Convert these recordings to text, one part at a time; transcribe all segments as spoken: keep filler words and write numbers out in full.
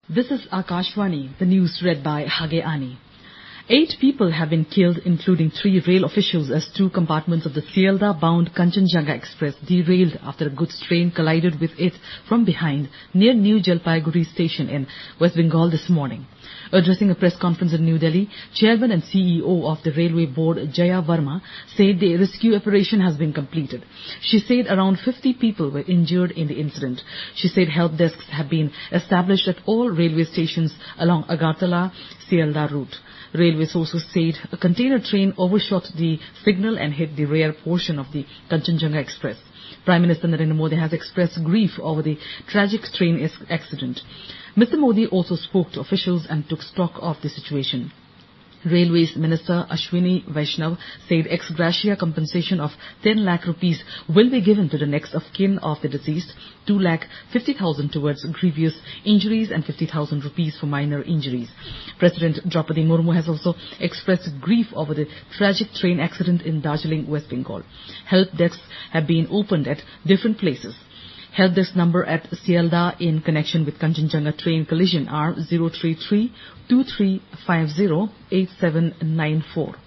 This is Akashvani, the news read by Hage Ani. Eight people have been killed, including three rail officials, as two compartments of the Sealdah-bound Kanchenjunga Express derailed after a goods train collided with it from behind near New Jalpaiguri station in West Bengal this morning. Addressing a press conference in New Delhi, Chairman and C E O of the Railway Board, Jaya Verma, said the rescue operation has been completed. She said around fifty people were injured in the incident. She said help desks have been established at all railway stations along Agartala-Sealdah route. Railway sources said a container train overshot the signal and hit the rear portion of the Kanchenjunga Express. Prime Minister Narendra Modi has expressed grief over the tragic train accident. Mister Modi also spoke to officials and took stock of the situation. Railways Minister Ashwini Vaishnav said ex gratia compensation of ten lakh rupees will be given to the next of kin of the deceased, two lakh fifty thousand towards grievous injuries and fifty thousand rupees for minor injuries. President Draupadi Murmu has also expressed grief over the tragic train accident in Darjeeling, West Bengal. Help desks have been opened at different places. Help desk number at Sealdah in connection with Kanchenjunga train collision are zero three three, two three five zero, eight seven nine four.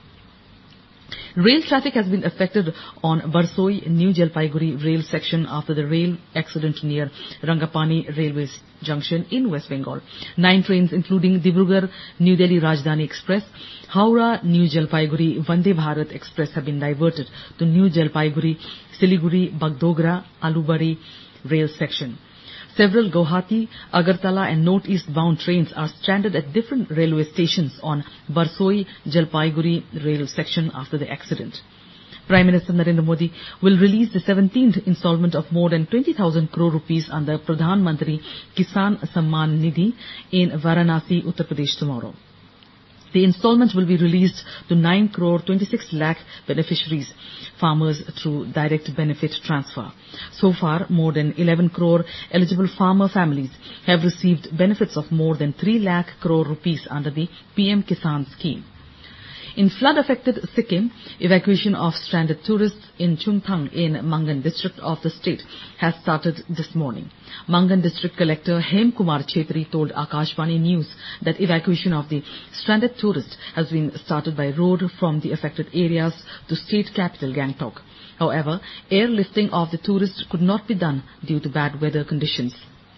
Rail traffic has been affected on Barsoi-New Jalpaiguri rail section after the rail accident near Rangapani Railway Junction in West Bengal. Nine trains including Dibrugarh-New Delhi Rajdhani Express, Howrah-New Jalpaiguri Vande Bharat Express have been diverted to New Jalpaiguri, Siliguri, Bagdogra, Alubari rail section. Several Guwahati, Agartala and northeast bound trains are stranded at different railway stations on Barsoi-Jalpaiguri rail section after the accident. Prime Minister Narendra Modi will release the seventeenth installment of more than twenty thousand crore rupees under Pradhan Mantri Kisan Samman Nidhi in Varanasi, Uttar Pradesh tomorrow. The installment will be released to nine crore twenty-six lakh beneficiaries, farmers through direct benefit transfer. So far, more than eleven crore eligible farmer families have received benefits of more than three lakh crore rupees under the P M Kisan scheme. In flood-affected Sikkim, evacuation of stranded tourists in Chungthang in Mangan district of the state has started this morning. Mangan district collector Hem Kumar Chetri told Akashvani News that evacuation of the stranded tourists has been started by road from the affected areas to state capital Gangtok. However, airlifting of the tourists could not be done due to bad weather conditions.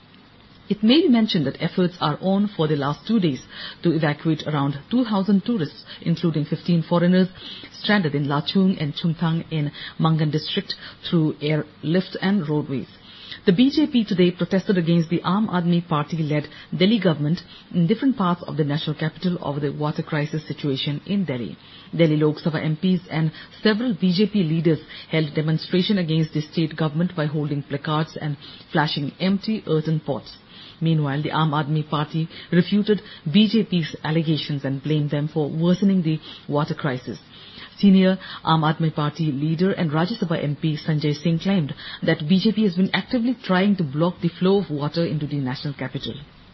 It may be mentioned that efforts are on for the last two days to evacuate around two thousand tourists, including fifteen foreigners, stranded in Lachung and Chungthang in Mangan district through airlift and roadways. The B J P today protested against the Aam Aadmi Party-led Delhi government in different parts of the national capital over the water crisis situation in Delhi. Delhi Lok Sabha M Ps and several B J P leaders held demonstration against the state government by holding placards and flashing empty earthen pots. Meanwhile, the Aam Aadmi Party refuted B J P's allegations and blamed them for worsening the water crisis. Senior Aam Aadmi Party leader and Rajya Sabha M P Sanjay Singh claimed that B J P has been actively trying to block the flow of water into the national capital.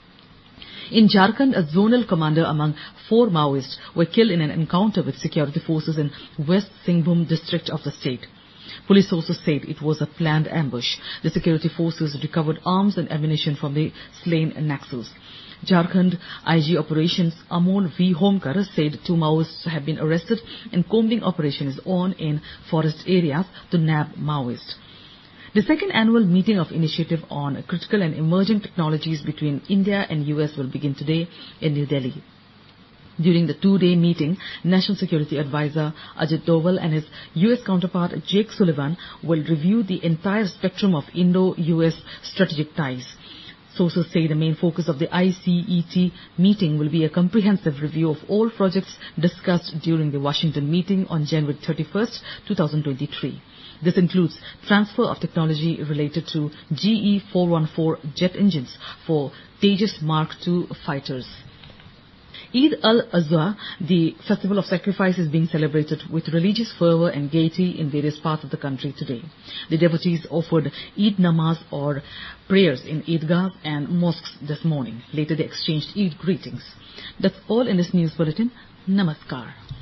In Jharkhand, a zonal commander among four Maoists were killed in an encounter with security forces in West Singhbhum district of the state. Police sources said it was a planned ambush. The security forces recovered arms and ammunition from the slain Naxals. Jharkhand I G Operations Amol V. Homkar said two Maoists have been arrested and combing operation is on in forest areas to nab Maoists. The second annual meeting of Initiative on Critical and Emerging Technologies between India and U S will begin today in New Delhi. During the two-day meeting, National Security Advisor Ajit Doval and his U S counterpart Jake Sullivan will review the entire spectrum of Indo-U S strategic ties. Sources say the main focus of the I C E T meeting will be a comprehensive review of all projects discussed during the Washington meeting on January thirty-first, twenty twenty-three. This includes transfer of technology related to G E four fourteen jet engines for Tejas Mark two fighters. Eid al-Azha, the festival of sacrifice, is being celebrated with religious fervor and gaiety in various parts of the country today. The devotees offered Eid namaz or prayers in Eidgahs and mosques this morning. Later they exchanged Eid greetings. That's all in this news bulletin. Namaskar.